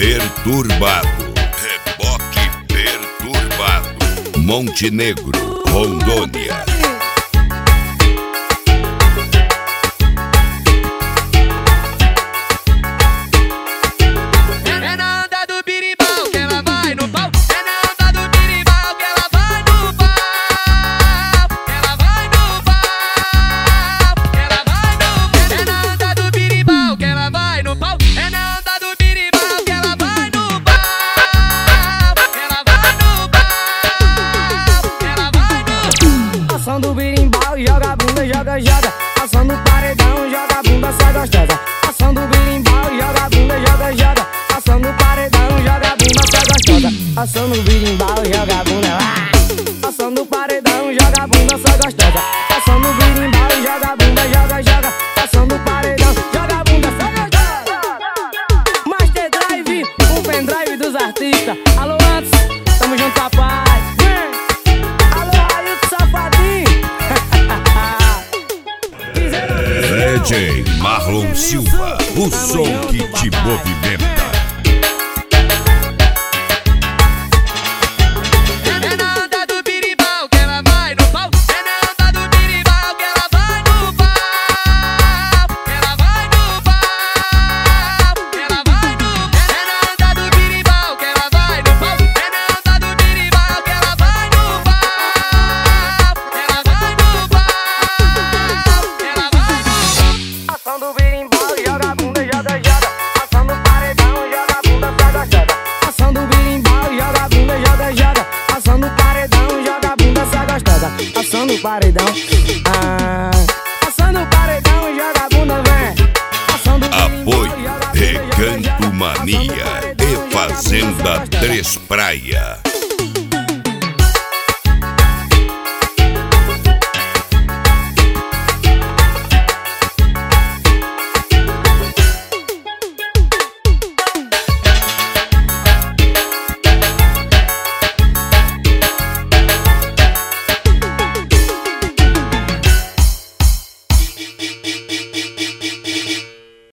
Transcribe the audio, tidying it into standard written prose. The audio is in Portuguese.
Perturbado, reboque perturbado, Montenegro, Rondônia. Ação do birimbau, joga a bunda, joga, joga. Ação do paredão, joga a bunda, sai gostosa. Ação do birimbau, joga a bunda, joga, joga. Ação do paredão, joga a bunda, sai gostosa. Ação do birimbau, joga a bunda, ação do paredão, joga a bunda, sai gostosa. Ação do birimbau, joga a bunda, joga, joga. Ação do paredão, joga a bunda, sai gostosa. Master Drive, o pendrive dos artistas. Alô, antes, tamo junto, papai. DJ Marlon Silva, o som que te movimenta. Ação no paredão, ação no paredão, joga a bunda, vem. Apoio, Recanto Mania e Fazenda Três Praia.